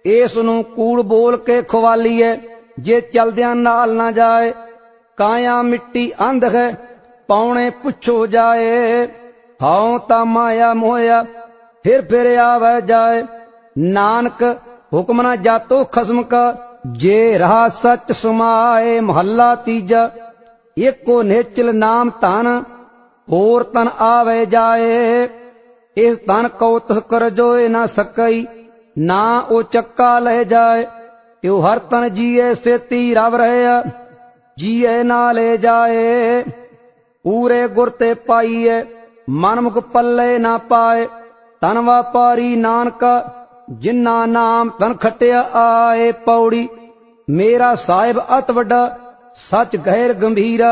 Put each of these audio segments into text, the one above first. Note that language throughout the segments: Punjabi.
ਇਸ ਨੂੰ ਕੂੜ ਬੋਲ ਕੇ ਖਵਾਲੀਏ, ਜੇ ਚਲਦਿਆਂ ਨਾਲ ਨਾ ਜਾਏ। ਕਾਇਆ ਮਿੱਟੀ ਅੰਧ ਹੈ, ਪੌਣੇ ਪੁੱਛੋ ਜਾਏ। ਹਉ ਤਾਂ ਮਾਇਆ ਮੋਇਆ, ਫਿਰ ਆਵੇ ਜਾਏ। ਨਾਨਕ ਹੁਕਮ ਨਾ ਜਾਤੋ ਖਸਮ ਕਾ, ਜੇ ਰਹਾ ਸੱਚ ਸੁਮਾਏ। ਮਹੱਲਾ ਤੀਜਾ। ਏਕੋ ਨਿਹਚਲ ਨਾਮ ਧਨ, ਹੋਰ ਤਨ ਆਵੇ ਜਾਏ। ਇਸ ਤਨ ਕਉ ਤਿਸ ਕਰ ਜੋਏ ਨਾ ਸਕਈ, ਨਾ ਉਹ ਚੱਕਾ ਲੈ ਜਾਏ। ਤਿਉ ਹਰ ਤਨ ਜੀਏ ਸੇਤੀ ਰਵ ਰਹਿਆ, ਜੀਏ ਨਾ ਲੈ ਜਾਏ। ਪੂਰੇ ਗੁਰ ਤੇ ਪਾਈਏ, ਮਨ ਮੁਖ ਪੱਲੇ ਨਾ ਪਾਏ। ਤਨ ਵਾਪਾਰੀ ਨਾਨਕਾ, ਜਿਨਾ ਨਾਮ ਤਨ ਖਟਿਆ ਆਏ। ਪੌੜੀ। ਮੇਰਾ ਸਾਹਿਬ ਅਤ ਵੱਡਾ, ਸੱਚ ਗਹਿਰ ਗੰਭੀਰਾ।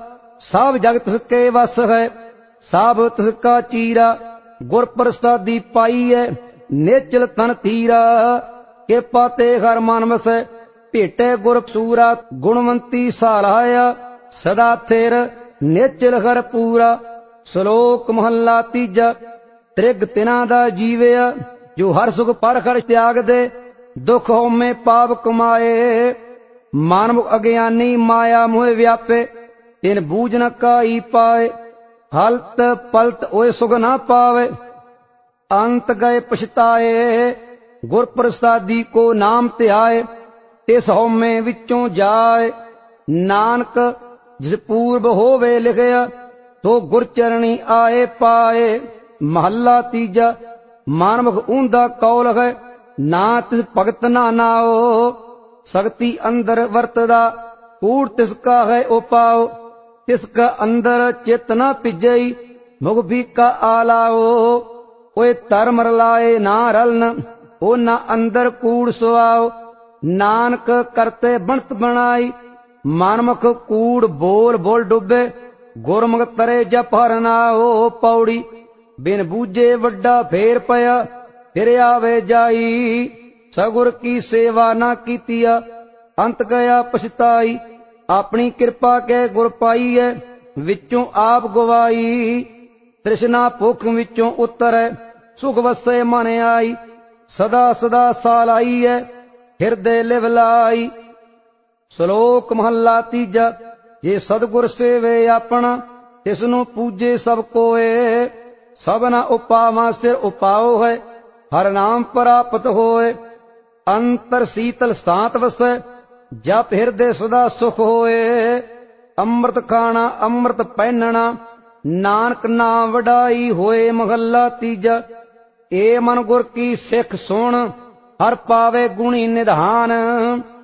ਸਭ ਜਗ ਤਿਸ ਕੇ ਵਸ ਹੈ, ਸਭ ਤਿਸ ਕਾ ਚੀਰਾ। ਗੁਰ ਪ੍ਰਸਾਦੀ ਪਾਈਐ, ਨਿਚਲ ਤਨ ਥੀਰਾ। ਕਿਰਪਾ ਤੇ ਹਰ ਮਨ ਵਸੈ, ਭੇਟੇ ਗੁਰ ਸੂਰਾ। ਗੁਣਵੰਤੀ ਸਹਾਰਾਇਆ, ਸਦਾ ਥਿਰ ਨਿਚਲ ਹਰ ਪੂਰਾ। ਸ਼ਲੋਕ ਮਹੱਲਾ ਤੀਜਾ। ਤ੍ਰਿਗ ਤਿਨਾਂ ਦਾ ਜੀਵਿਆ, ਜੋ ਹਰ ਸੁਖ ਪਰਖਰ ਤਿਆਗ ਦੇ। ਦੁਖ ਹਉਮੈ ਪਾਪ ਕਮਾਏ, ਮਾਨਵ ਅਗਿਆਨੀ ਮਾਇਆ ਮੋਹ ਵਿਆਪੇ। ਤਿਨ ਬੂਝ ਨ ਕਾਈ ਪਾਏ, ਹਲਤ ਪਲਤ ਓਏ ਸੁਖ ਨਾ ਪਾਵੇ। ਅੰਤ ਗਏ ਪਛਤਾਏ, ਗੁਰ ਪ੍ਰਸਾਦੀ ਕੋ ਨਾਮ ਧਿਆਏ। ਤਿਸ ਹਉਮੈ ਵਿੱਚੋਂ ਜਾਏ, ਨਾਨਕ ਜਿਸ ਪੂਰਬ ਹੋਵੇ ਲਿਖਿਆ। ਸੋ ਗੁਰ ਚਰਣੀ ਆਏ ਪਾਏ। ਮਹੱਲਾ ਤੀਜਾ। ਮਾਨਮੁਖ ਊਂਧਾ ਕੌਲ ਹੈ, ਨਾ ਤਿਸ ਭਗਤ ਨਾ ਨਾਓ। ਸਕਤੀ ਅੰਦਰ ਵਰਤਦਾ, ਕੂੜ ਤਿਸ ਕਾ ਹੈ ਉਪਾਉ। ਤਿਸ ਕਾ ਅੰਦਰ ਚਿਤ ਨਾ ਭਿਜਈ, ਮੁਖ ਫੀਕਾ ਆਲਾਓ। ਓਏ ਧਰਮ ਰਲਾਏ ਨਾ ਰਲਨ, ਉਹਨਾਂ ਅੰਦਰ ਕੂੜ ਸੁਆਓ। ਨਾਨਕ ਕਰਤੇ ਬਣਤ ਬਣਾਈ, ਮਨਮੁਖ ਕੂੜ ਬੋਲ ਬੋਲ ਡੁੱਬੇ। ਗੁਰਮੁਖ ਤਰੇ ਜਪ ਹਰਿ ਨਾਉ। ਪੌੜੀ। ਬਿਨ ਬੂਝੇ ਵੱਡਾ ਫੇਰ ਪਿਆ, ਫਿਰ ਆਵੇ ਜਾਈ। ਸਗੁਰ ਕੀ ਸੇਵਾ ਨਾ ਕੀਤੀਆ, ਅੰਤ ਗਿਆ ਪਛਤਾਈ। ਆਪਣੀ ਕਿਰਪਾ ਕੇ ਗੁਰ ਪਾਈਐ, ਵਿੱਚੋਂ ਆਪ ਗਵਾਈ। ਤ੍ਰਿਸ਼ਨਾ ਭੁਖ ਵਿੱਚੋਂ ਉਤਰੈ, ਸੁਖ ਵਸੈ ਮਨ ਆਈ। ਸਦਾ ਸਦਾ ਸਾਲਾਈਐ, ਹਿਰਦੇ ਲਿਵ ਲਾਈ। ਸ਼ਲੋਕ ਮਹੱਲਾ ਤੀਜਾ। ਜੇ ਸਤਿਗੁਰ ਸੇਵੇ ਆਪਣਾ, ਤਿਸ ਨੂੰ ਪੂਜੇ ਸਭ ਕੋਏ। ਸਭਨਾ ਉਪਾਵਾਂ ਸਿਰ ਉਪਾਉ ਹੈ, ਹਰਿ ਨਾਮ ਪ੍ਰਾਪਤ ਹੋਏ। ਅੰਤਰ ਸੀਤਲ ਸਾਤ ਵਸੈ, ਜਪ ਹਿਰਦੇ ਸਦਾ ਸੁਖ ਹੋਏ। ਅੰਮ੍ਰਿਤ ਖਾਣਾ ਅੰਮ੍ਰਿਤ ਪਹਿਨਣਾ, ਨਾਨਕ ਨਾਮ ਵਡਾਈ ਹੋਏ। ਮਹੱਲਾ ਤੀਜਾ। ਏ ਮਨ ਗੁਰ ਕੀ ਸਿੱਖ ਸੁਣ, ਹਰ ਪਾਵੇ ਗੁਣੀ ਨਿਧਾਨ।